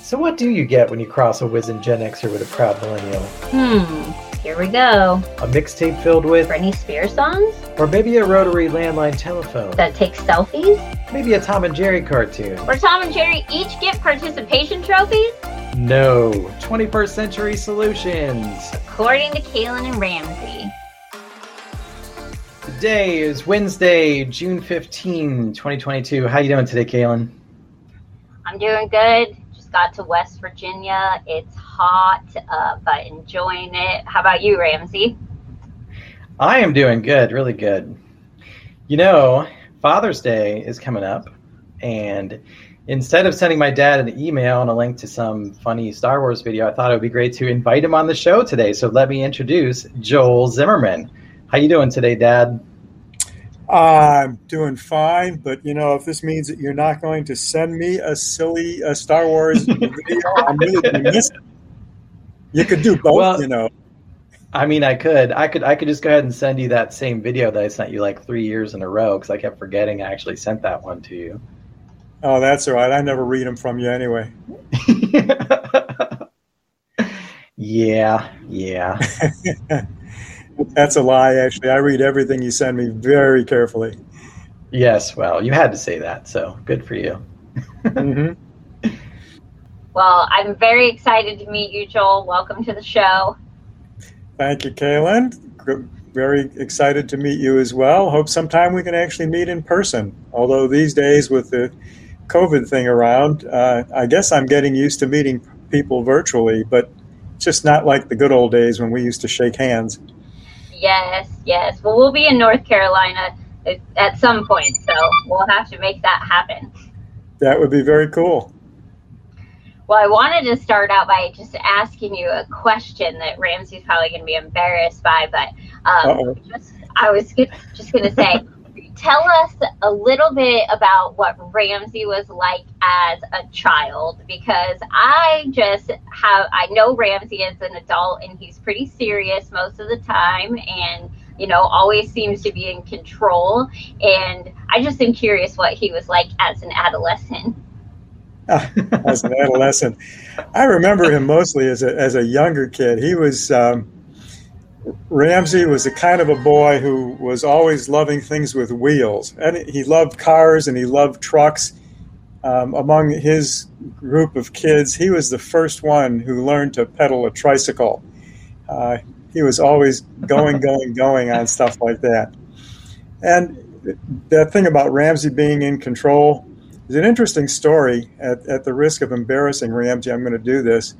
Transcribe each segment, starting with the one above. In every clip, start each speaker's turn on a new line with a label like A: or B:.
A: So what do you get when you cross a wizened Gen Xer with a proud millennial?
B: Here we go.
A: A mixtape filled with
B: Britney Spears songs?
A: Or maybe a rotary landline telephone.
B: That takes selfies?
A: Maybe a Tom and Jerry cartoon.
B: Where Tom and Jerry each get participation trophies?
A: No. 21st Century Solutions.
B: According to Kaylin and Ramsey.
A: Today is Wednesday, June 15, 2022. How you doing today, Kaylin?
B: I'm doing good. Just got to West Virginia. It's hot, but enjoying it. How about you, Ramsey?
A: I am doing good, really good. You know, Father's Day is coming up, and instead of sending my dad an email and a link to some funny Star Wars video, I thought it would be great to invite him on the show today. So let me introduce Joel Zimmerman. How you doing today, Dad?
C: I'm doing fine, but if this means that you're not going to send me a silly Star Wars video, I'm really going to miss it. You could do both,
A: I mean, I could just go ahead and send you that same video that I sent you like 3 years in a row because I kept forgetting I actually sent that one to you.
C: Oh, that's all right. I never read them from you anyway.
A: Yeah.
C: That's a lie, actually. I read everything you send me very carefully.
A: Yes, well, you had to say that, so good for you.
C: Mm-hmm.
B: Well, I'm very excited to meet you, Joel. Welcome to the show.
C: Thank you, Kaylin. Very excited to meet you as well. Hope sometime we can actually meet in person. Although these days with the COVID thing around, I guess I'm getting used to meeting people virtually, but just not like the good old days when we used to shake hands.
B: Yes. Well, we'll be in North Carolina at some point, so we'll have to make that happen.
C: That would be very cool.
B: Well, I wanted to start out by just asking you a question that Ramsey's probably going to be embarrassed by, but I was just going to say, tell us a little bit about what Ramsey was like as a child, because I know Ramsey as an adult, and he's pretty serious most of the time, and always seems to be in control. And I just am curious what he was like as an adolescent.
C: As an adolescent, I remember him mostly as a younger kid. He was Ramsey was the kind of a boy who was always loving things with wheels, and he loved cars and he loved trucks. Among his group of kids, he was the first one who learned to pedal a tricycle. He was always going on stuff like that. And that thing about Ramsey being in control is an interesting story. At the risk of embarrassing Ramsey, I'm going to do this.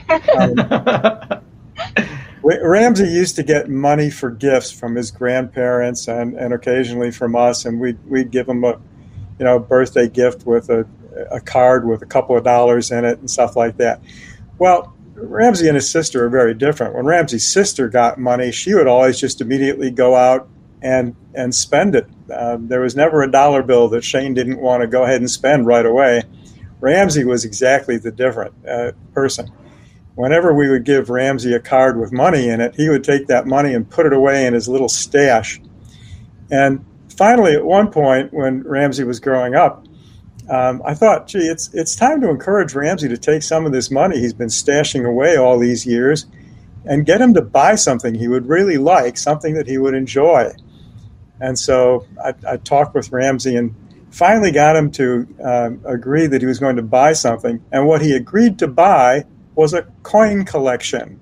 C: Ramsey used to get money for gifts from his grandparents and occasionally from us, and we'd give him a birthday gift with a card with a couple of dollars in it and stuff like that. Well, Ramsey and his sister are very different. When Ramsey's sister got money, she would always just immediately go out and spend it. There was never a dollar bill that Shane didn't want to go ahead and spend right away. Ramsey was exactly the different person. Whenever we would give Ramsey a card with money in it, he would take that money and put it away in his little stash. And finally, at one point, when Ramsey was growing up, I thought, gee, it's time to encourage Ramsey to take some of this money he's been stashing away all these years and get him to buy something he would really like, something that he would enjoy. And so I talked with Ramsey and finally got him to agree that he was going to buy something. And what he agreed to buy was a coin collection.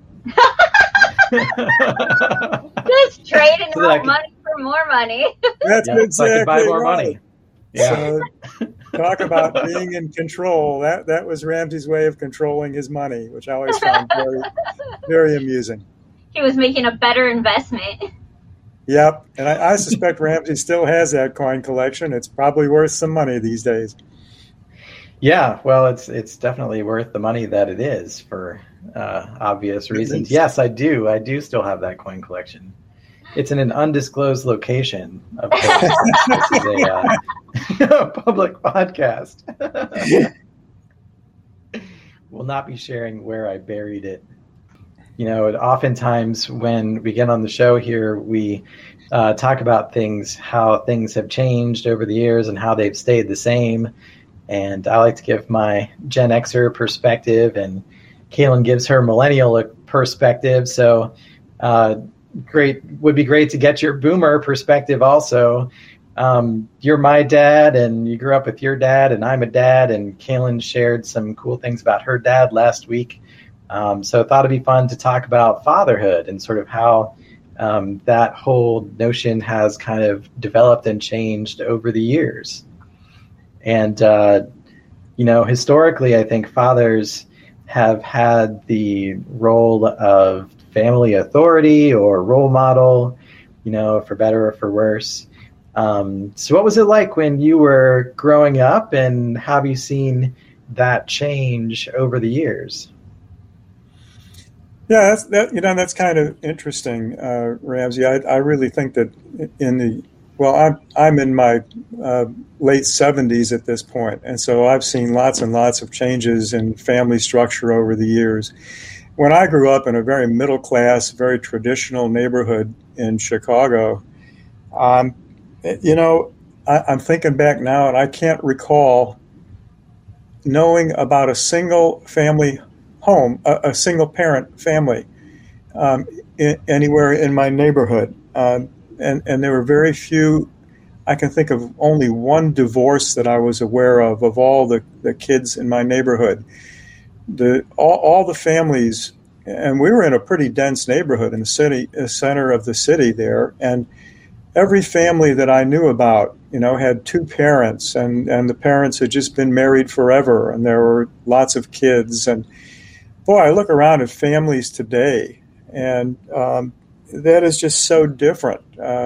B: Just trading out money for more money.
C: That's exactly
A: so I could buy more
C: right.
A: money. Yeah.
C: So, talk about being in control. That was Ramsey's way of controlling his money, which I always found very, very amusing.
B: He was making a better investment.
C: Yep, and I suspect Ramsey still has that coin collection. It's probably worth some money these days.
A: Yeah, well, it's definitely worth the money that it is for obvious reasons. Yes, I do. I do still have that coin collection. It's in an undisclosed location. Of course. This is a public podcast. We'll not be sharing where I buried it. Oftentimes when we get on the show here, we talk about how things have changed over the years and how they've stayed the same. And I like to give my Gen Xer perspective, and Kaylin gives her millennial perspective. So would be great to get your boomer perspective also. You're my dad, and you grew up with your dad, and I'm a dad, and Kaylin shared some cool things about her dad last week. So I thought it'd be fun to talk about fatherhood and sort of how that whole notion has kind of developed and changed over the years. And, historically, I think fathers have had the role of family authority or role model, for better or for worse. So what was it like when you were growing up, and how have you seen that change over the years?
C: Yeah, that's kind of interesting, Ramsey. I really think that I'm in my late 70s at this point, and so I've seen lots and lots of changes in family structure over the years. When I grew up in a very middle-class, very traditional neighborhood in Chicago, I'm thinking back now, and I can't recall knowing about a single family home, a single parent family anywhere in my neighborhood. And there were very few. I can think of only one divorce that I was aware of all the kids in my neighborhood. All the families, and we were in a pretty dense neighborhood in the center of the city there, and every family that I knew about, had two parents, and the parents had just been married forever, and there were lots of kids. And boy, I look around at families today, and that is just so different.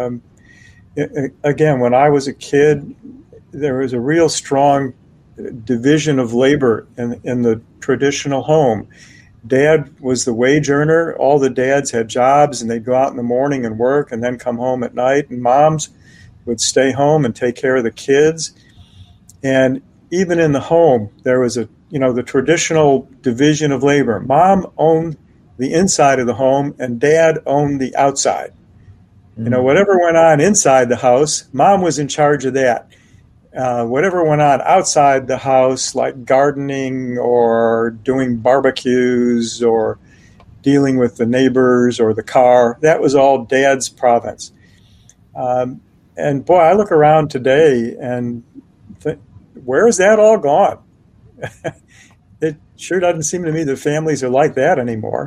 C: Again, when I was a kid, there was a real strong division of labor in the traditional home. Dad was the wage earner. All the dads had jobs, and they'd go out in the morning and work and then come home at night. And moms would stay home and take care of the kids. And even in the home, there was the traditional division of labor. Mom owned the inside of the home, and Dad owned the outside. Mm-hmm. Whatever went on inside the house, Mom was in charge of that. Whatever went on outside the house, like gardening or doing barbecues or dealing with the neighbors or the car, that was all Dad's province. And boy, I look around today and think, where is that all gone? It sure doesn't seem to me that families are like that anymore.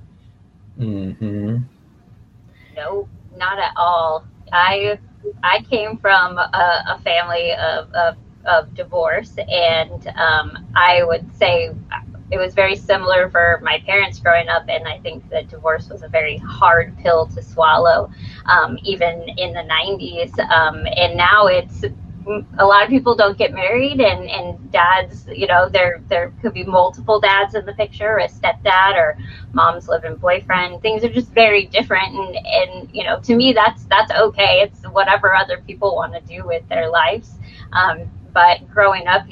B: Mm-hmm. No, not at all. I came from a family of divorce, and I would say it was very similar for my parents growing up, and I think that divorce was a very hard pill to swallow, even in the 90s. And now it's a lot of people don't get married, and dads, there could be multiple dads in the picture, a stepdad or mom's live-in boyfriend. Things are just very different, and to me that's okay. It's whatever other people want to do with their lives. But growing up,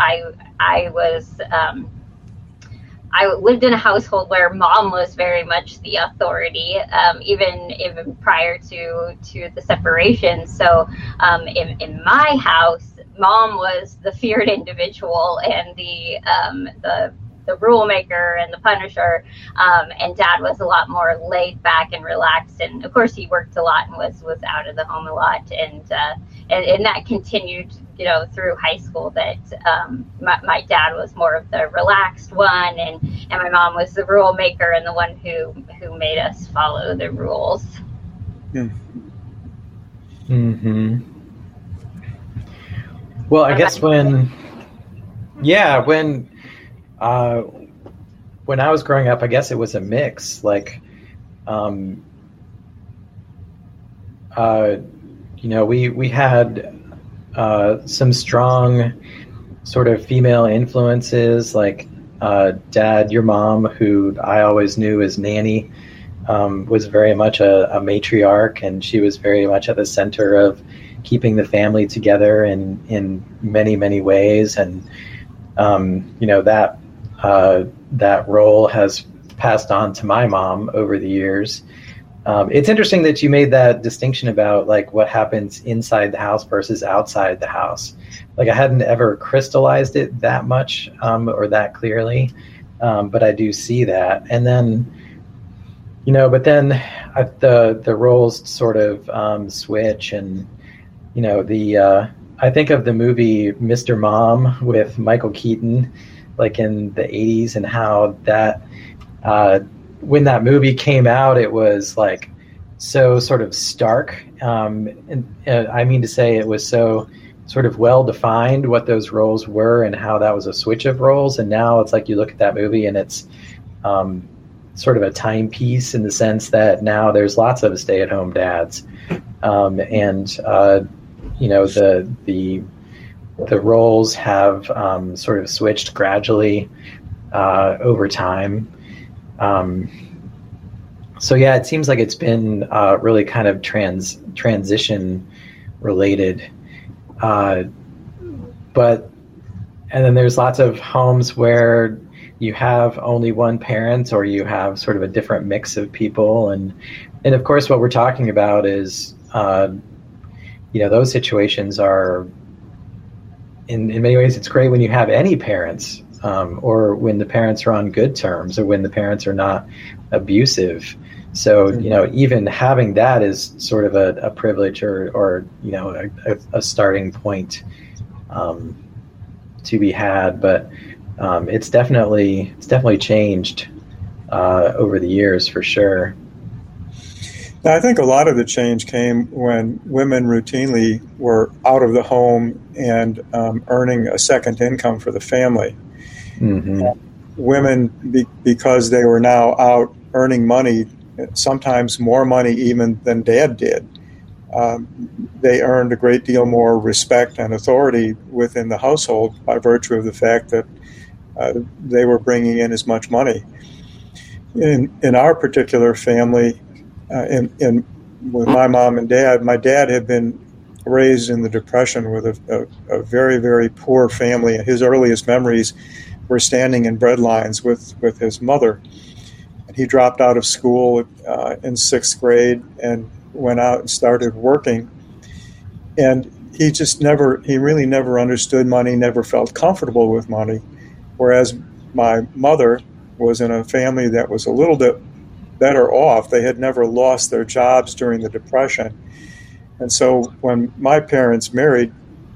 B: I lived in a household where mom was very much the authority, even prior to the separation. So in my house, mom was the feared individual and the rule maker and the punisher, and dad was a lot more laid back and relaxed. And of course, he worked a lot and was out of the home a lot, and that continued through high school, that my dad was more of the relaxed one, and my mom was the rule maker and the one who made us follow the rules.
A: Mm-hmm. Well, I guess when I was growing up, I guess it was a mix. Like, we had some strong sort of female influences, like Dad, your mom, who I always knew as Nanny, was very much a matriarch, and she was very much at the center of keeping the family together in many, many ways. And that role has passed on to my mom over the years. It's interesting that you made that distinction about like what happens inside the house versus outside the house. like I hadn't ever crystallized it that much or that clearly, but I do see that. And then, but then the roles sort of switch, and I think of the movie Mr. Mom with Michael Keaton, like in the 80s, and how that when that movie came out, it was like so sort of stark. And I mean to say it was so sort of well defined what those roles were and how that was a switch of roles. And now it's like you look at that movie and it's sort of a timepiece in the sense that now there's lots of stay-at-home dads. The roles have sort of switched gradually over time. So yeah, it seems like it's been really kind of transition related. And then there's lots of homes where you have only one parent, or you have sort of a different mix of people. And of course, what we're talking about is, those situations are, in many ways, it's great when you have any parents, or when the parents are on good terms, or when the parents are not abusive. So, even having that is sort of a privilege or a starting point to be had. But it's definitely changed over the years, for sure.
C: Now, I think a lot of the change came when women routinely were out of the home and earning a second income for the family. Mm-hmm. Women, because they were now out earning money, sometimes more money even than Dad did, they earned a great deal more respect and authority within the household by virtue of the fact that they were bringing in as much money. In our particular family, with my mom and dad, my dad had been raised in the Depression with a very, very poor family. His earliest memories were standing in bread lines with his mother. And he dropped out of school in sixth grade and went out and started working. And he really never understood money, never felt comfortable with money. Whereas my mother was in a family that was a little bit better off. They had never lost their jobs during the Depression. And so when my parents married,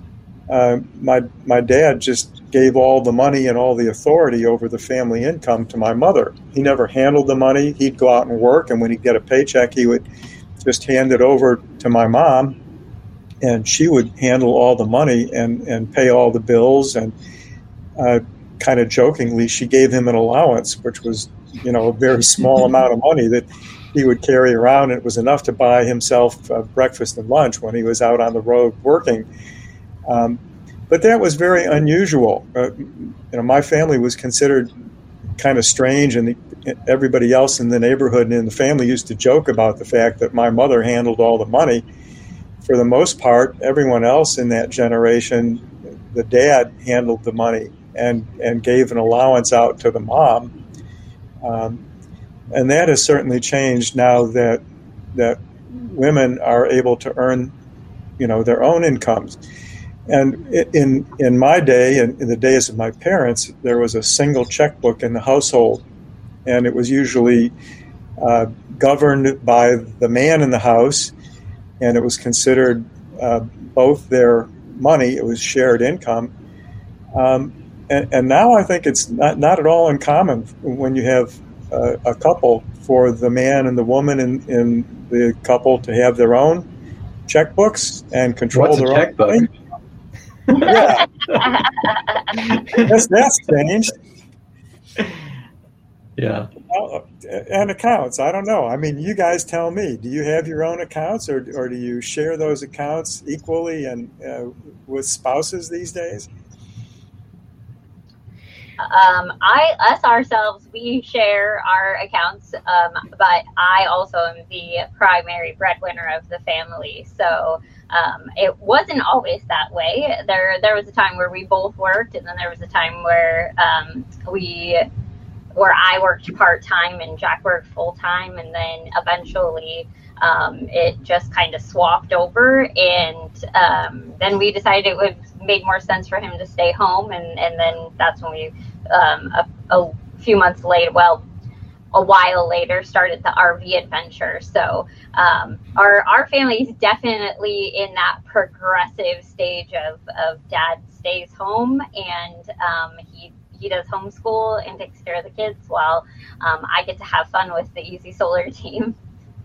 C: my dad just gave all the money and all the authority over the family income to my mother. He never handled the money. He'd go out and work, and when he'd get a paycheck, he would just hand it over to my mom, and she would handle all the money and pay all the bills. And kind of jokingly, she gave him an allowance, which was, a very small amount of money that he would carry around. And it was enough to buy himself breakfast and lunch when he was out on the road working. But that was very unusual. My family was considered kind of strange, and everybody else in the neighborhood and in the family used to joke about the fact that my mother handled all the money. For the most part, everyone else in that generation, the dad handled the money and gave an allowance out to the mom. And that has certainly changed now that women are able to earn, their own incomes. And in my day, and in the days of my parents, there was a single checkbook in the household, and it was usually governed by the man in the house, and it was considered both their money. It was shared income. And now I think it's not at all uncommon when you have a couple, for the man and the woman in the couple to have their own checkbooks and control their own money. Yeah, that's changed.
A: Yeah.
C: And accounts, I don't know. I mean, you guys tell me. Do you have your own accounts, or do you share those accounts equally and with spouses these days?
B: Us ourselves, we share our accounts, but I also am the primary breadwinner of the family. So it wasn't always that way. There was a time where we both worked, and then there was a time where I worked part-time and Jack worked full-time, and then eventually it just kind of swapped over, and then we decided it was made more sense for him to stay home. And then that's when we, a few months later, well, a while later, started the RV adventure. So our family is definitely in that progressive stage of dad stays home, and he does homeschool and takes care of the kids while I get to have fun with the Easy Solar team.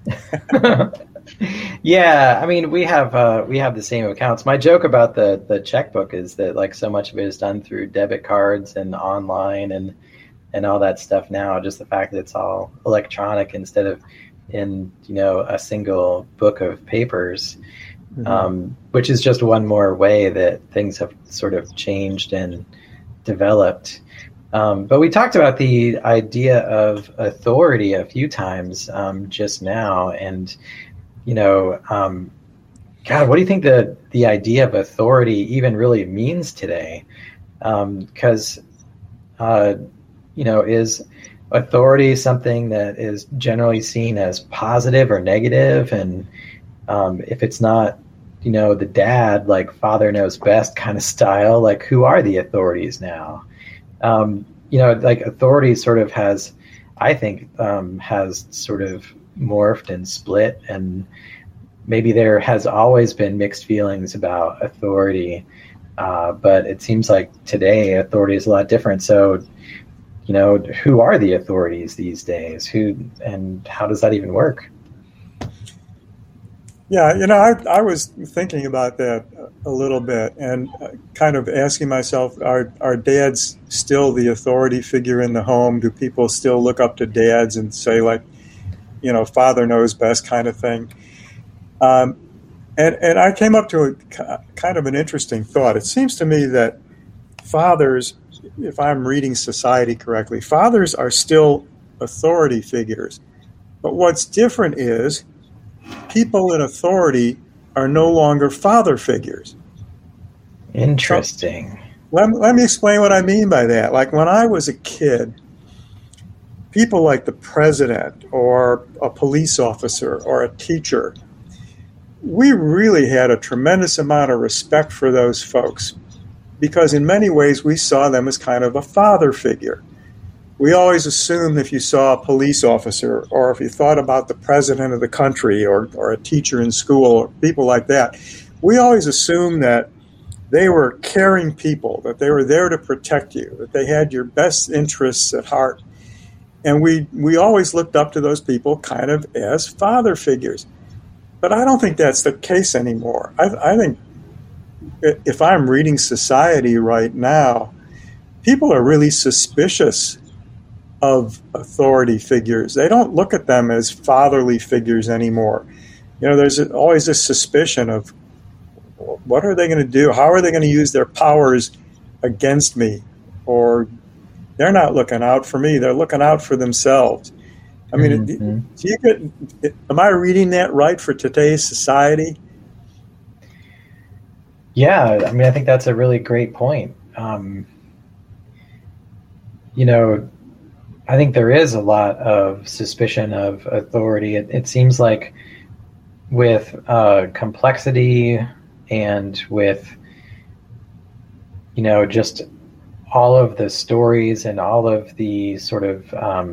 A: Yeah, I mean, we have the same accounts. My joke about the checkbook is that like so much of it is done through debit cards and online and all that stuff now. Just the fact that it's all electronic instead of in a single book of papers, which is just one more way that things have sort of changed and developed. But we talked about the idea of authority a few times just now, and God, what do you think the idea of authority even really means today? Because is authority something that is generally seen as positive or negative? And if it's not, the dad, like father knows best kind of style, like who are the authorities now? Like authority sort of has, I think, has sort of morphed and split, and maybe there has always been mixed feelings about authority, but it seems like today authority is a lot different. So, who are the authorities these days? Who and how does that even work?
C: Yeah, I was thinking about that a little bit and kind of asking myself, are dads still the authority figure in the home? Do people still look up to dads and say, like, father knows best kind of thing? And I came up to a kind of an interesting thought. It seems to me that fathers, if I'm reading society correctly, fathers are still authority figures. But what's different is people in authority are no longer father figures.
A: Interesting.
C: So, let me explain what I mean by that. Like when I was a kid, people like the president or a police officer or a teacher, we really had a tremendous amount of respect for those folks because in many ways we saw them as kind of a father figure. We always assumed if you saw a police officer or if you thought about the president of the country or a teacher in school or people like that, we always assumed that they were caring people, that they were there to protect you, that they had your best interests at heart. And we always looked up to those people kind of as father figures. But I don't think that's the case anymore. I think if I'm reading society right now, people are really suspicious of authority figures. They don't look at them as fatherly figures anymore. There's always this suspicion of what are they going to do? How are they going to use their powers against me? Or they're not looking out for me. They're looking out for themselves. I mean, am I reading that right for today's society?
A: Yeah, I mean, I think that's a really great point. I think there is a lot of suspicion of authority. It seems like with complexity and with, just all of the stories and all of the sort of,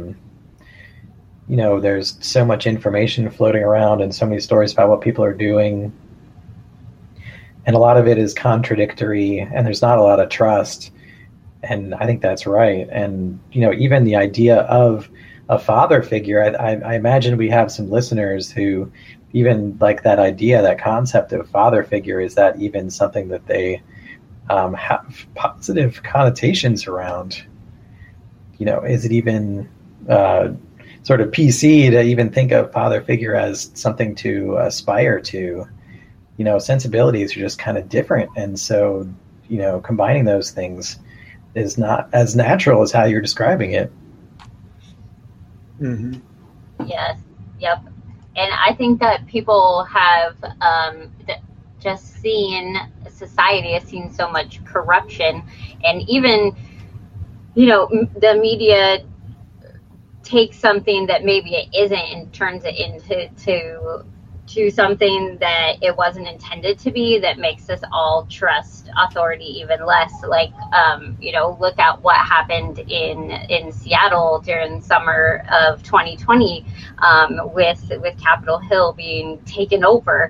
A: there's so much information floating around and so many stories about what people are doing. And a lot of it is contradictory and there's not a lot of trust. And I think that's right. And, even the idea of a father figure, I imagine we have some listeners who even like that idea, that concept of father figure, is that even something that they have positive connotations around? Is it even sort of PC to even think of father figure as something to aspire to? Sensibilities are just kind of different. And so, combining those things is not as natural as how you're describing it.
C: Mm-hmm.
B: Yes. Yep. And I think that people have just seen, society has seen so much corruption, and even, the media takes something that maybe it isn't and turns it into to something that it wasn't intended to be, that makes us all trust authority even less. Like, look at what happened in Seattle during the summer of 2020 with Capitol Hill being taken over.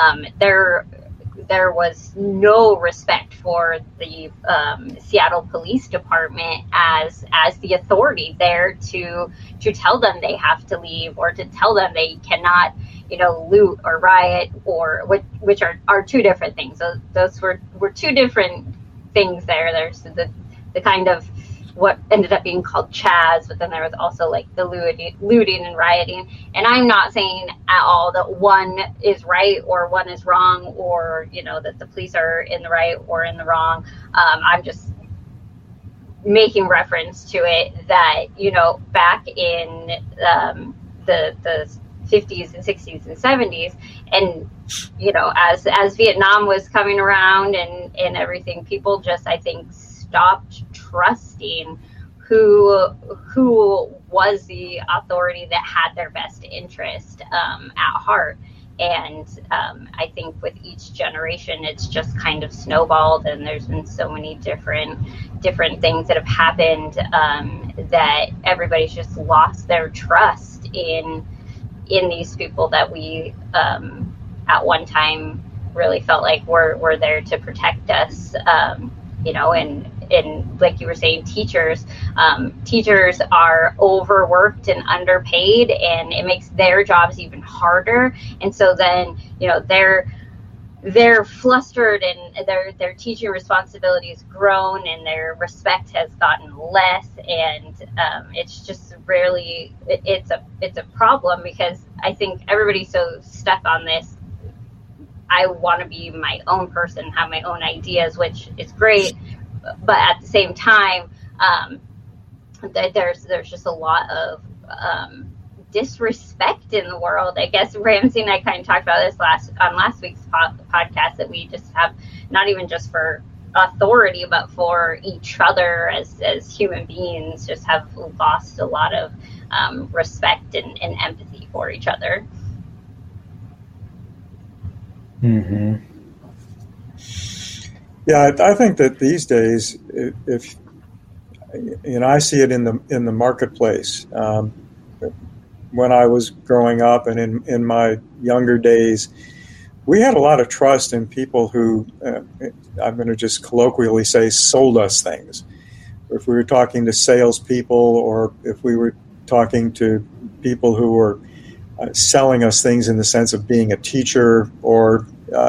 B: There was no respect for the Seattle Police Department as the authority there to tell them they have to leave, or to tell them they cannot, loot or riot, or which are two different things. So those were two different things there. There's the kind of what ended up being called Chaz, but then there was also like the looting and rioting. And I'm not saying at all that one is right or one is wrong, or that the police are in the right or in the wrong. I'm just making reference to it that back in the 50s and 60s and 70s, and as Vietnam was coming around and everything, people just, I think, stopped trusting who was the authority that had their best interest at heart. And I think with each generation, it's just kind of snowballed, and there's been so many different things that have happened that everybody's just lost their trust in these people that we at one time really felt like were there to protect us. And like you were saying, teachers are overworked and underpaid, and it makes their jobs even harder. And so then, they're flustered, and their teaching responsibility has grown, and their respect has gotten less. And it's just really, it's a problem, because I think everybody's so stuck on this. I want to be my own person, have my own ideas, which is great. But at the same time, there's just a lot of disrespect in the world. I guess Ramsey and I kind of talked about this last week's podcast, that we just have, not even just for authority, but for each other as human beings, just have lost a lot of respect and empathy for each other.
C: Mm-hmm. Yeah, I think that these days, if I see it in the marketplace. When I was growing up and in my younger days, we had a lot of trust in people who, I'm going to just colloquially say, sold us things. If we were talking to salespeople, or if we were talking to people who were selling us things in the sense of being a teacher, or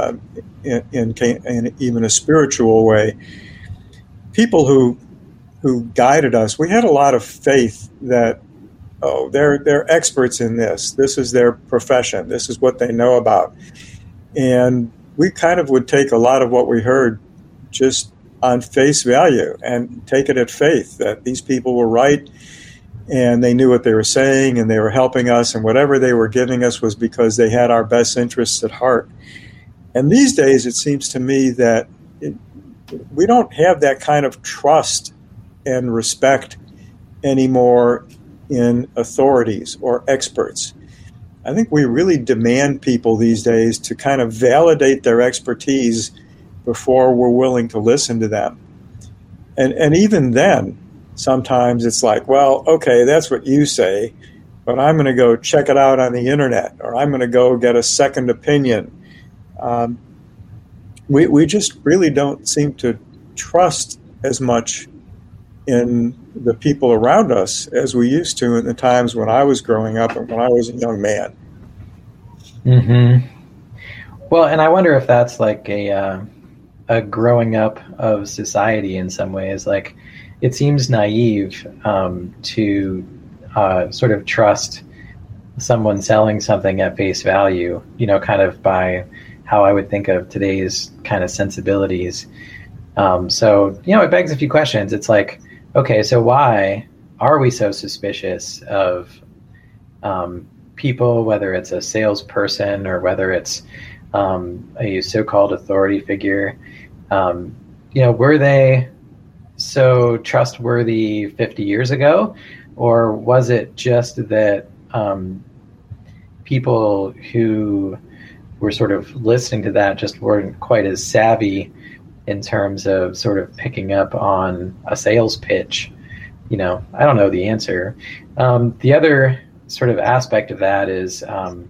C: in even a spiritual way, people who guided us, we had a lot of faith that, they're experts in this. This is their profession. This is what they know about. And we kind of would take a lot of what we heard just on face value and take it at faith that these people were right, and they knew what they were saying, and they were helping us, and whatever they were giving us was because they had our best interests at heart. And these days, it seems to me that we don't have that kind of trust and respect anymore in authorities or experts. I think we really demand people these days to kind of validate their expertise before we're willing to listen to them. And even then, sometimes it's like, well, okay, that's what you say, but I'm going to go check it out on the internet, or I'm going to go get a second opinion. We just really don't seem to trust as much in the people around us as we used to in the times when I was growing up and when I was a young man.
A: Mm-hmm. Well, and I wonder if that's like a growing up of society in some ways. Like, it seems naive to sort of trust someone selling something at face value, kind of by how I would think of today's kind of sensibilities. So, it begs a few questions. It's like, okay, so why are we so suspicious of people, whether it's a salesperson or whether it's a so-called authority figure? Were they so trustworthy 50 years ago? Or was it just that people who were sort of listening to that just weren't quite as savvy in terms of sort of picking up on a sales pitch. I don't know the answer. The other sort of aspect of that is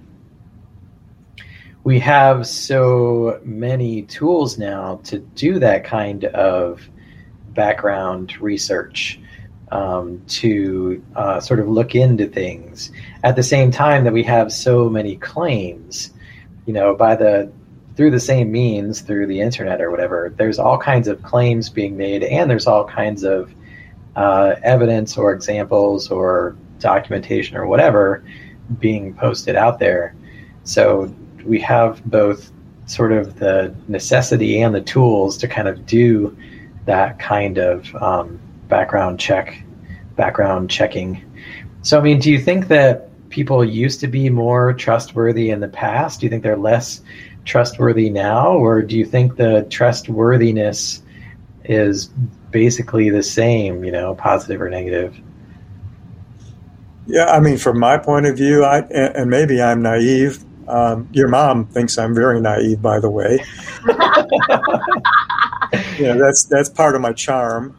A: we have so many tools now to do that kind of background research, to sort of look into things at the same time that we have so many claims, through the same means, through the internet or whatever. There's all kinds of claims being made, and there's all kinds of evidence or examples or documentation or whatever being posted out there. So we have both sort of the necessity and the tools to kind of do that kind of background checking. So, I mean, do you think that people used to be more trustworthy in the past? Do you think they're less trustworthy now? Or do you think the trustworthiness is basically the same, positive or negative?
C: Yeah, I mean, from my point of view, and maybe I'm naive. Your mom thinks I'm very naive, by the way. That's part of my charm.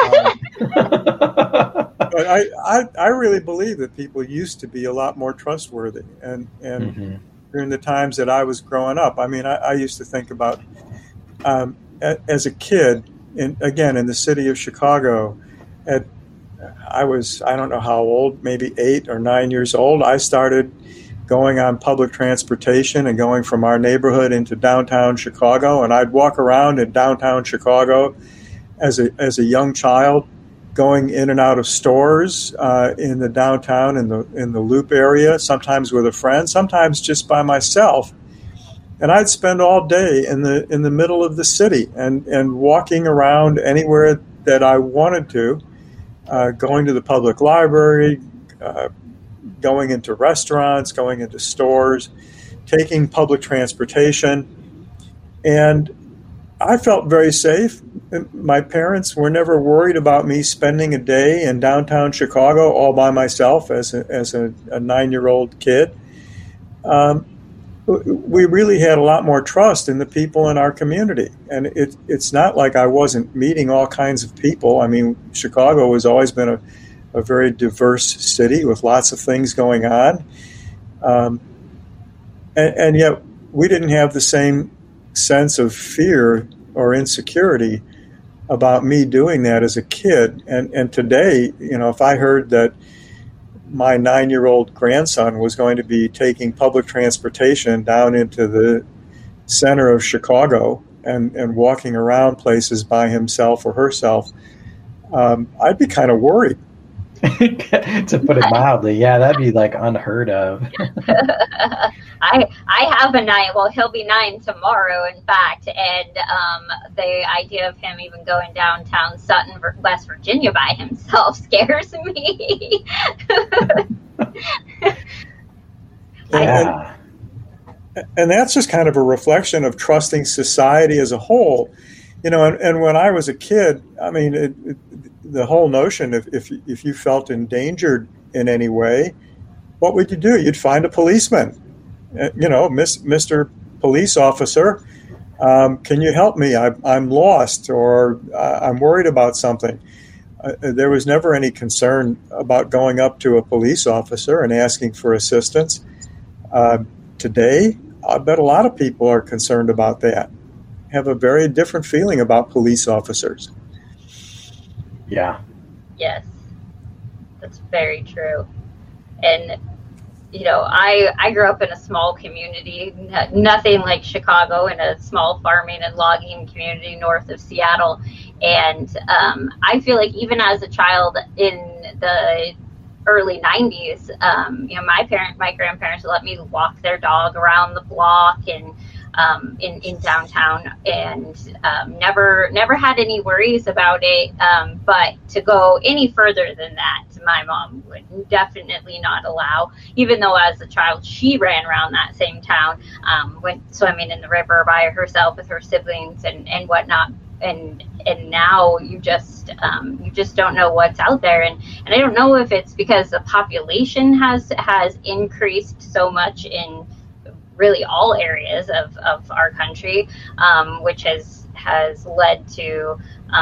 C: But I really believe that people used to be a lot more trustworthy, and mm-hmm. during the times that I was growing up, I mean, I used to think about as a kid, in the city of Chicago, I don't know how old, maybe 8 or 9 years old. I started going on public transportation and going from our neighborhood into downtown Chicago, and I'd walk around in downtown Chicago as a young child, going in and out of stores in the downtown in the Loop area, sometimes with a friend, sometimes just by myself. And I'd spend all day in the middle of the city and walking around anywhere that I wanted to, going to the public library, going into restaurants, going into stores, taking public transportation. And I felt very safe. My parents were never worried about me spending a day in downtown Chicago all by myself as a 9-year-old kid. We really had a lot more trust in the people in our community. And it's not like I wasn't meeting all kinds of people. I mean, Chicago has always been a very diverse city with lots of things going on. And yet we didn't have the same sense of fear or insecurity about me doing that as a kid. And today, if I heard that my 9-year-old grandson was going to be taking public transportation down into the center of Chicago and walking around places by himself or herself, I'd be kind of worried.
A: To put it mildly, yeah, that'd be like unheard of.
B: I have a 9. Well, he'll be 9 tomorrow, in fact, and the idea of him even going downtown Sutton, West Virginia by himself scares me.
C: Yeah. And that's just kind of a reflection of trusting society as a whole. And when I was a kid, I mean, the whole notion of if you felt endangered in any way, what would you do? You'd find a policeman. Mr. Police Officer, can you help me? I'm lost, or I'm worried about something. There was never any concern about going up to a police officer and asking for assistance. Today, I bet a lot of people are concerned about that, have a very different feeling about police officers.
A: Yeah.
B: Yes, that's very true. And, I grew up in a small community, nothing like Chicago, in a small farming and logging community north of Seattle. And I feel like even as a child in the early 90s, my grandparents let me walk their dog around the block and in downtown, and never had any worries about it. But to go any further than that, my mom would definitely not allow, even though as a child she ran around that same town, went swimming in the river by herself with her siblings and whatnot. And now you just don't know what's out there, and I don't know if it's because the population has increased so much in really all areas of our country, which has led to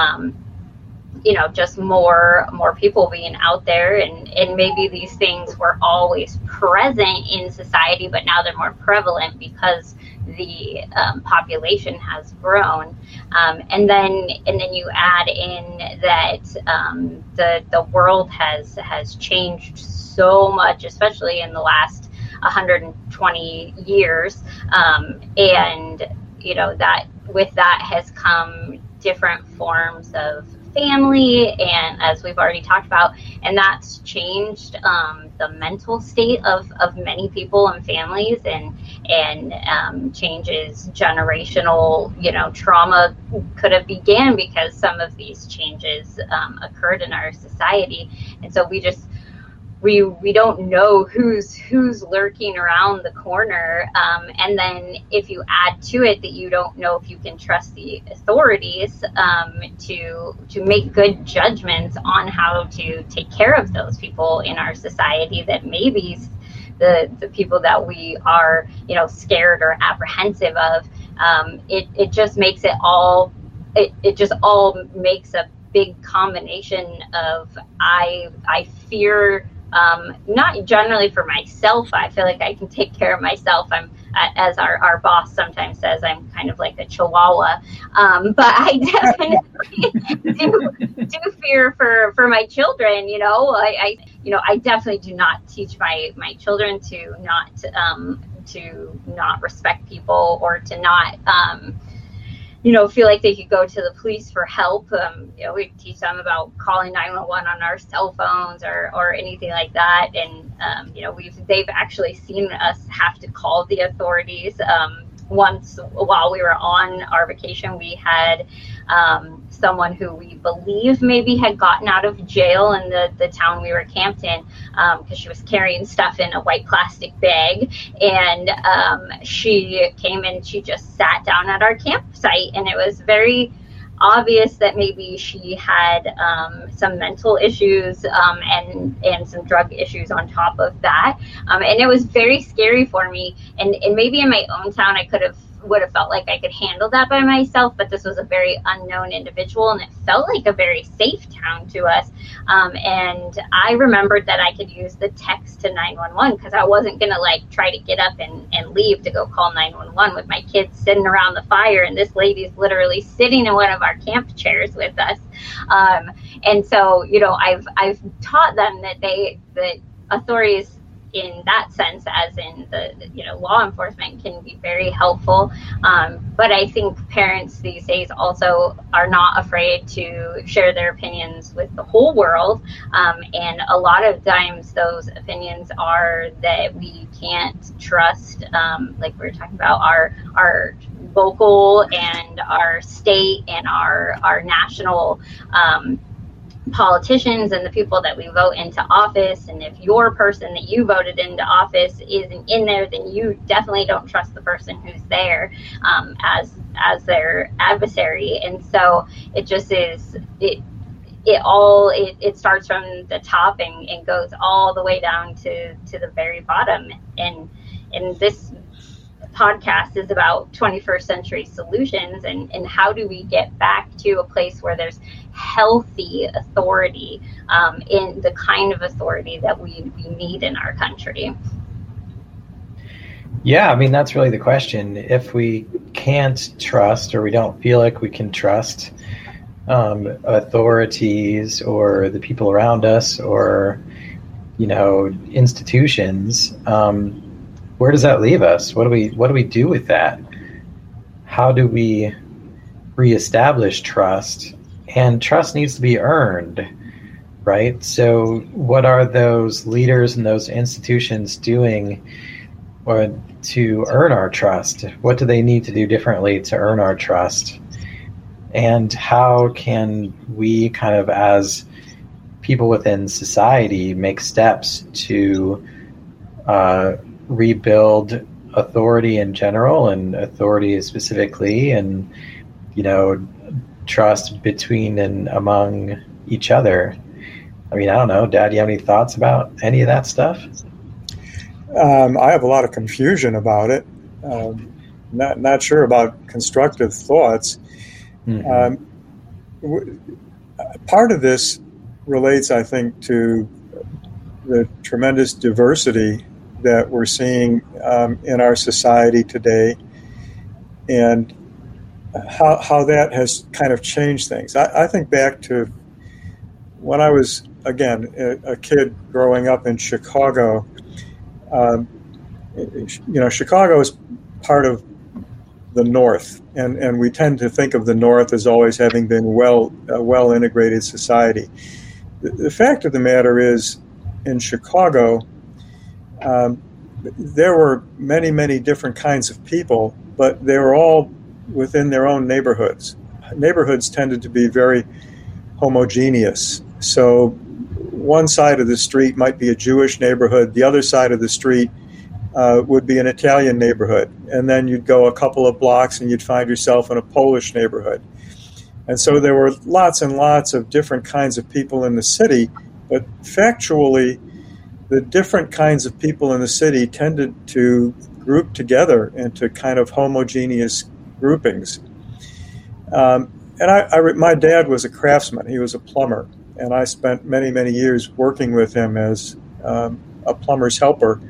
B: just more people being out there, and maybe these things were always present in society, but now they're more prevalent because the population has grown, and then you add in that the world has changed so much, especially in the last 120 years, and that with that has come different forms of family, and as we've already talked about, and that's changed the mental state of many people and families, and changes generational trauma could have began because some of these changes occurred in our society, and so we don't know who's lurking around the corner, and then if you add to it that you don't know if you can trust the authorities to make good judgments on how to take care of those people in our society, that maybe the people that we are scared or apprehensive of, it just makes it all makes a big combination of I fear. Not generally for myself. I feel like I can take care of myself. I'm, as our boss sometimes says, I'm kind of like a chihuahua. But I definitely do fear for my children. I definitely do not teach my children to not respect people, or to not feel like they could go to the police for help. We teach them about calling 911 on our cell phones or anything like that. And, they've actually seen us have to call the authorities. Once while we were on our vacation, we had someone who we believe maybe had gotten out of jail in the town we were camped in, because she was carrying stuff in a white plastic bag, and she came and she just sat down at our campsite, and it was very obvious that maybe she had some mental issues, and some drug issues on top of that, and it was very scary for me, and maybe in my own town I would have felt like I could handle that by myself, but this was a very unknown individual, and it felt like a very safe town to us, and I remembered that I could use the text to 911, because I wasn't gonna try to get up and leave to go call 911 with my kids sitting around the fire, and this lady's literally sitting in one of our camp chairs with us, and so I've taught them that authorities in that sense, as in the law enforcement, can be very helpful, but I think parents these days also are not afraid to share their opinions with the whole world, and a lot of times those opinions are that we can't trust, like we were talking about, our local and our state and our national politicians and the people that we vote into office. And if your person that you voted into office isn't in there, then you definitely don't trust the person who's there as their adversary. And so it just is it starts from the top and goes all the way down to the very bottom. And this podcast is about 21st century solutions, and how do we get back to a place where there's healthy authority, in the kind of authority that we need in our country.
A: Yeah, I mean, that's really the question. If we can't trust, or we don't feel like we can trust authorities or the people around us, or institutions, where does that leave us? What do we do with that? How do we reestablish trust? And trust needs to be earned, right? So what are those leaders and those institutions doing to earn our trust? What do they need to do differently to earn our trust? And how can we kind of, as people within society, make steps to rebuild authority in general and authority specifically, and trust between and among each other? I mean, I don't know, Dad, do you have any thoughts about any of that stuff?
C: I have a lot of confusion about it. not sure about constructive thoughts. Mm-hmm. Part of this relates, I think, to the tremendous diversity that we're seeing in our society today, and how that has kind of changed things. I think back to when I was, again, a kid growing up in Chicago. Chicago is part of the North, and we tend to think of the North as always having been a well-integrated society. The fact of the matter is, in Chicago, there were many, many different kinds of people, but they were all within their own neighborhoods. Neighborhoods tended to be very homogeneous. So one side of the street might be a Jewish neighborhood, the other side of the street would be an Italian neighborhood, and then you'd go a couple of blocks and you'd find yourself in a Polish neighborhood. And so there were lots and lots of different kinds of people in the city, but factually, the different kinds of people in the city tended to group together into kind of homogeneous groupings. And my dad was a craftsman. He was a plumber, and I spent many, many years working with him as a plumber's helper,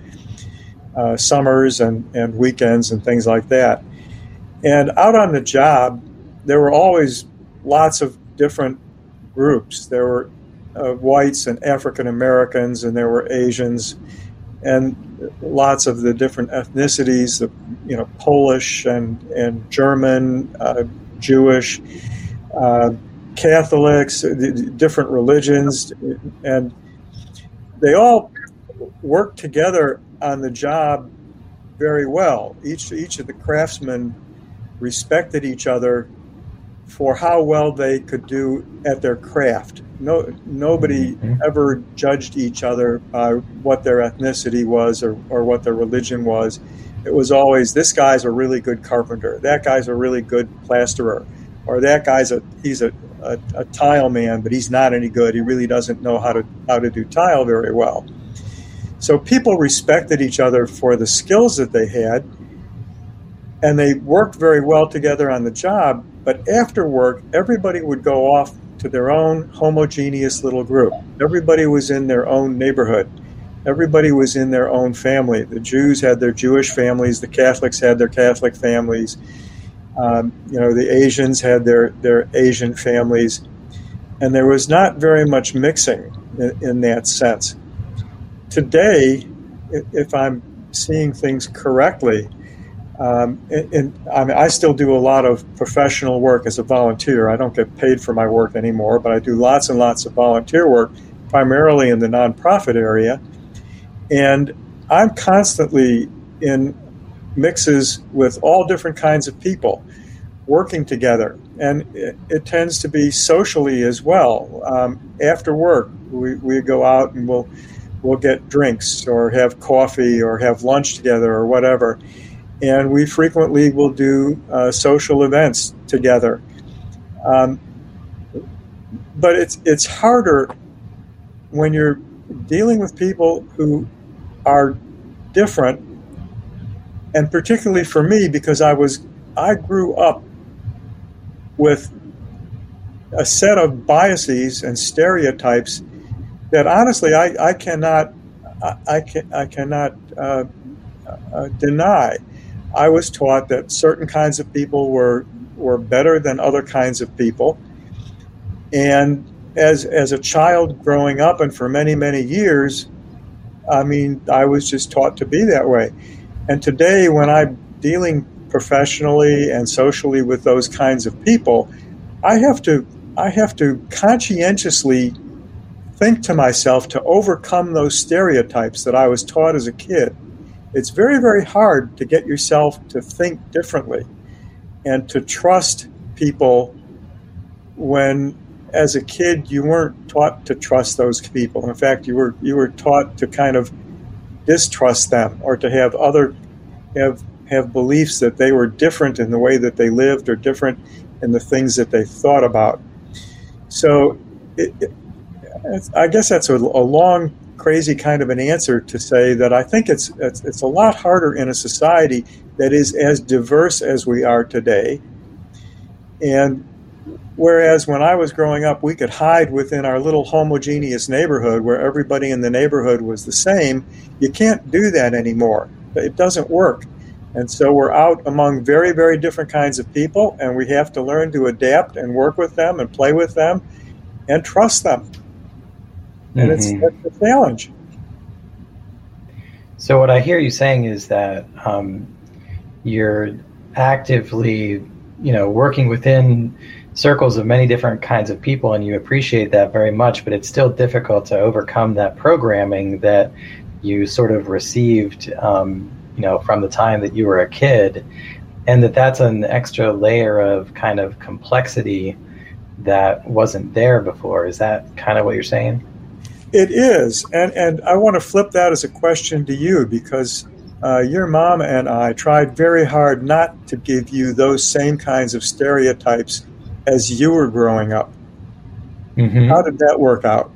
C: summers and weekends and things like that. And out on the job, there were always lots of different groups. There were whites and African Americans, and there were Asians, and lots of the different ethnicities, Polish and German, Jewish, Catholics, different religions, and they all worked together on the job very well. Each of the craftsmen respected each other for how well they could do at their craft. Nobody ever judged each other by what their ethnicity was or what their religion was. It was always, this guy's a really good carpenter, that guy's a really good plasterer, or that guy's he's a tile man, but he's not any good. He really doesn't know how to do tile very well. So people respected each other for the skills that they had, and they worked very well together on the job. But after work, everybody would go off to their own homogeneous little group. Everybody was in their own neighborhood. Everybody was in their own family. The Jews had their Jewish families. The Catholics had their Catholic families. The Asians had their Asian families. And there was not very much mixing in that sense. Today, if I'm seeing things correctly, I still do a lot of professional work as a volunteer. I don't get paid for my work anymore, but I do lots and lots of volunteer work, primarily in the nonprofit area. And I'm constantly in mixes with all different kinds of people working together. And it tends to be socially as well. After work, we go out and we'll get drinks or have coffee or have lunch together or whatever. And we frequently will do social events together. But it's harder when you're dealing with people who are different, and particularly for me, because I grew up with a set of biases and stereotypes that honestly I cannot deny. I was taught that certain kinds of people were better than other kinds of people, and as a child growing up, and for many, many years, I was just taught to be that way. And today, when I'm dealing professionally and socially with those kinds of people, I have to conscientiously think to myself to overcome those stereotypes that I was taught as a kid. It's very, very hard to get yourself to think differently and to trust people when, as a kid, you weren't taught to trust those people. In fact, you were taught to kind of distrust them, or to have beliefs that they were different in the way that they lived or different in the things that they thought about. So I guess that's a long crazy kind of an answer to say that I think it's a lot harder in a society that is as diverse as we are today. And whereas when I was growing up, we could hide within our little homogeneous neighborhood where everybody in the neighborhood was the same, you can't do that anymore. It doesn't work. And so we're out among very, very different kinds of people, and we have to learn to adapt and work with them and play with them and trust them. And it's a challenge.
A: So what I hear you saying is that you're actively, working within circles of many different kinds of people, and you appreciate that very much, but it's still difficult to overcome that programming that you sort of received, from the time that you were a kid, and that's an extra layer of kind of complexity that wasn't there before. Is that kind of what you're saying?
C: It is, and I want to flip that as a question to you, because your mom and I tried very hard not to give you those same kinds of stereotypes as you were growing up. Mm-hmm. How did that work out?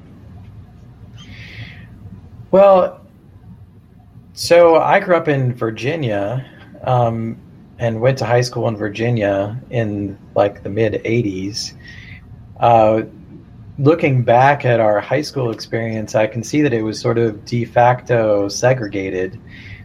A: Well, so I grew up in Virginia and went to high school in Virginia in like the mid-'80s. Looking back at our high school experience, I can see that it was sort of de facto segregated.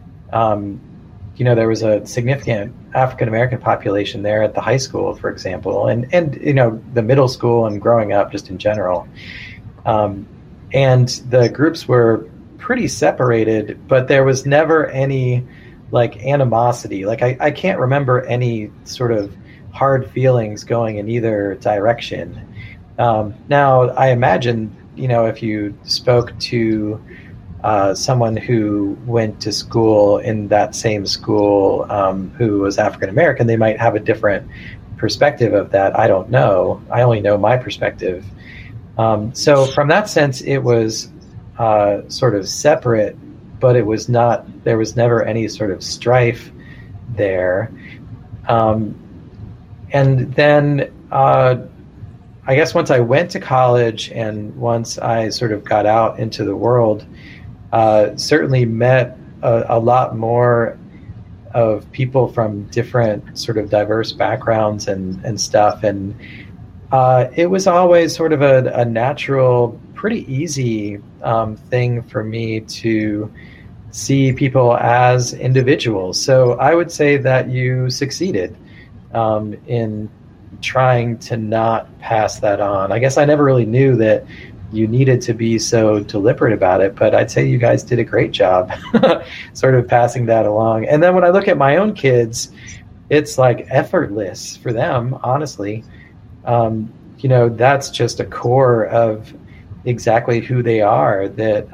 A: There was a significant African-American population there at the high school, for example, and the middle school and growing up just in general. And the groups were pretty separated, but there was never any like animosity. Like I can't remember any sort of hard feelings going in either direction. Now, I imagine, if you spoke to someone who went to school in that same school who was African-American, they might have a different perspective of that. I don't know. I only know my perspective. So from that sense, it was sort of separate, but it was not, there was never any sort of strife there. And then I guess once I went to college and once I sort of got out into the world, certainly met a lot more of people from different sort of diverse backgrounds and stuff. And it was always sort of a natural, pretty easy thing for me to see people as individuals. So I would say that you succeeded in trying to not pass that on. I guess I never really knew that you needed to be so deliberate about it, but I'd say you guys did a great job sort of passing that along. And then when I look at my own kids, it's like effortless for them, honestly. That's just a core of exactly who they are,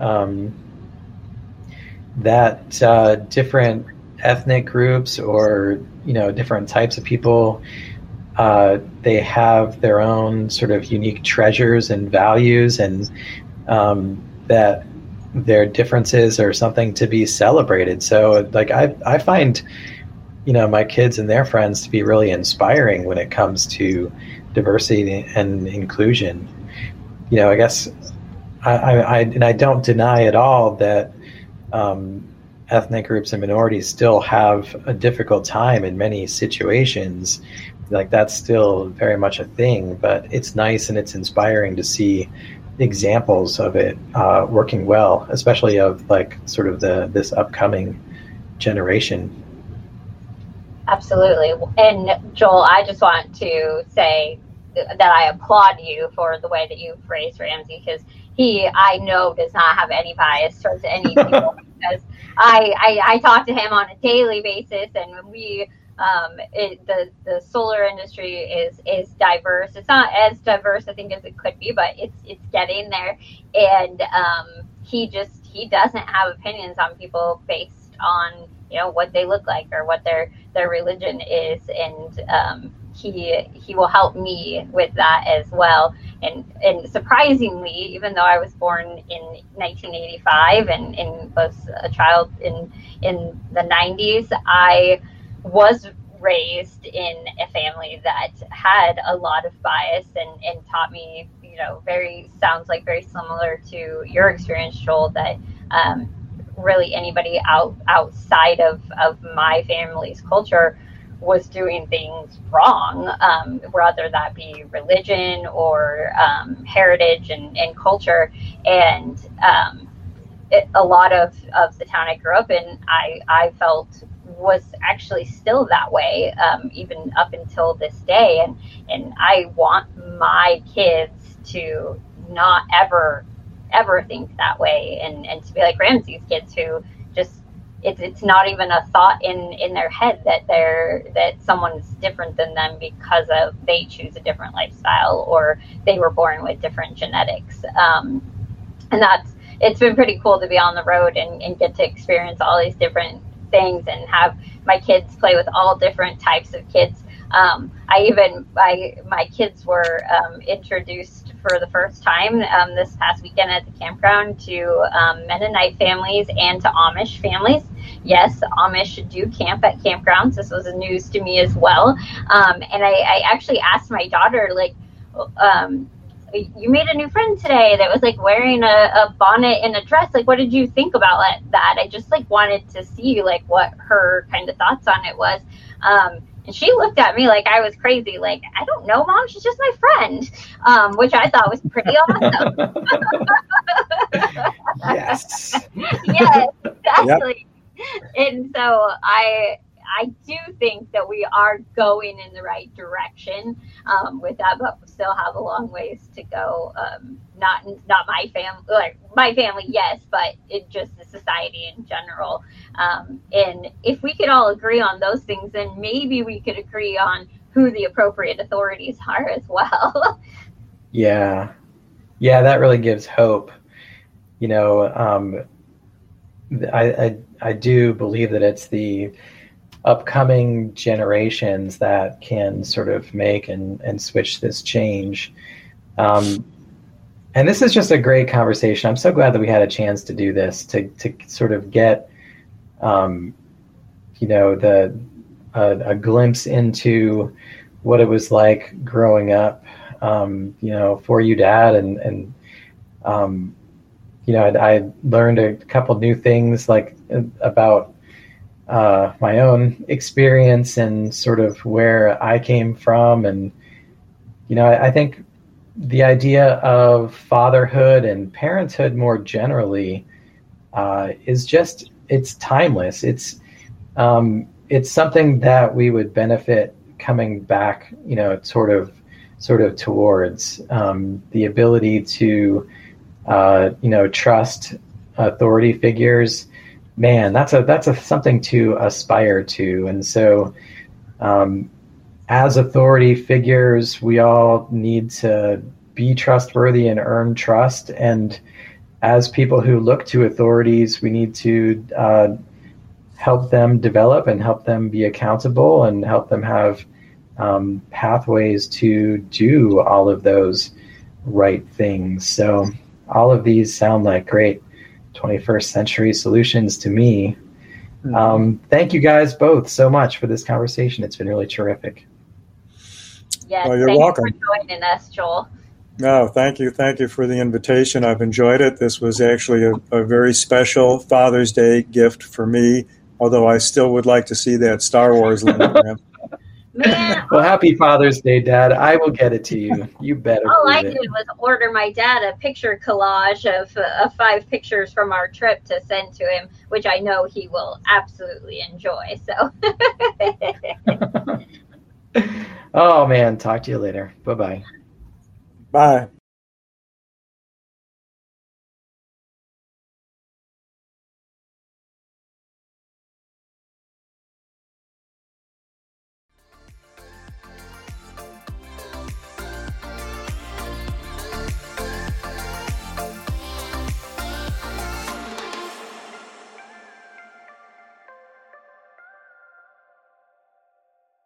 A: that different ethnic groups or, different types of people, they have their own sort of unique treasures and values, and that their differences are something to be celebrated. So like I find, my kids and their friends to be really inspiring when it comes to diversity and inclusion. I guess I don't deny at all that ethnic groups and minorities still have a difficult time in many situations. Like that's still very much a thing, but it's nice and it's inspiring to see examples of it working well, especially of like sort of this upcoming generation.
B: Absolutely. And Joel, I just want to say that I applaud you for the way that you phrased Ramsey, because I know does not have any bias towards any people, because I talk to him on a daily basis, and when we the solar industry is diverse. It's not as diverse, I think, as it could be, but it's getting there. And he doesn't have opinions on people based on what they look like or what their religion is, and he will help me with that as well. And surprisingly, even though I was born in 1985 and was a child in the 90s, I was raised in a family that had a lot of bias and taught me, sounds like very similar to your experience, Joel, that really anybody outside of my family's culture was doing things wrong, whether that be religion or heritage and culture. And a lot of the town I grew up in, I felt was actually still that way, even up until this day. And I want my kids to not ever think that way, and to be like Ramsey's kids, who just it's not even a thought in their head that someone's different than them because of they choose a different lifestyle or they were born with different genetics. And it's been pretty cool to be on the road and get to experience all these different things and have my kids play with all different types of kids. My kids were introduced for the first time this past weekend at the campground to Mennonite families and to Amish families. Yes, Amish do camp at campgrounds. This was news to me as well. And I actually asked my daughter, like, you made a new friend today that was like wearing a bonnet and a dress. Like, what did you think about that? I just like wanted to see like what her kind of thoughts on it was. And she looked at me like I was crazy. Like, I don't know, Mom. She's just my friend, which I thought was pretty awesome.
A: Yes.
B: Yes, exactly. Yep. And so I do think that we are going in the right direction with that, but we still have a long ways to go. Not my family, like my family, yes, but it just the society in general. And if we could all agree on those things, then maybe we could agree on who the appropriate authorities are as well.
A: Yeah, that really gives hope. I do believe that it's the upcoming generations that can sort of make and switch this change. And this is just a great conversation. I'm so glad that we had a chance to do this, to sort of get, a glimpse into what it was like growing up, for you, Dad. And I learned a couple new things like about my own experience and sort of where I came from. And, I think the idea of fatherhood and parenthood more generally is just, it's timeless. It's something that we would benefit coming back, sort of towards the ability to, trust authority figures. Man, that's something to aspire to. And so, as authority figures, we all need to be trustworthy and earn trust. And as people who look to authorities, we need to help them develop and help them be accountable and help them have pathways to do all of those right things. So all of these sound like great 21st century solutions to me. Thank you guys both so much for this conversation. It's been really terrific.
B: Yes,
C: well, you're welcome.
B: Thanks for joining us, Joel.
C: No, thank you. Thank you for the invitation. I've enjoyed it. This was actually a very special Father's Day gift for me, although I still would like to see that Star Wars linogram.
B: Man,
A: well, happy Father's Day, Dad. I will get it to you. You better.
B: All I did was order my dad a picture collage of 5 pictures from our trip to send to him, which I know he will absolutely enjoy. So.
A: Oh, man. Talk to you later. Bye-bye.
C: Bye.